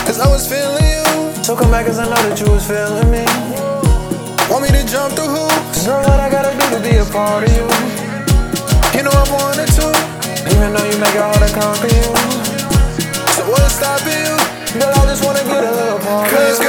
Cause I was feeling you. So come back cause I know that you was feeling me. Want me to jump through hoops? Girl, what I gotta do to be a part of you? You know I'm wanted to. Even though you make it hard to conquer you. So what's stopping you? Girl, I just wanna get a little part of you.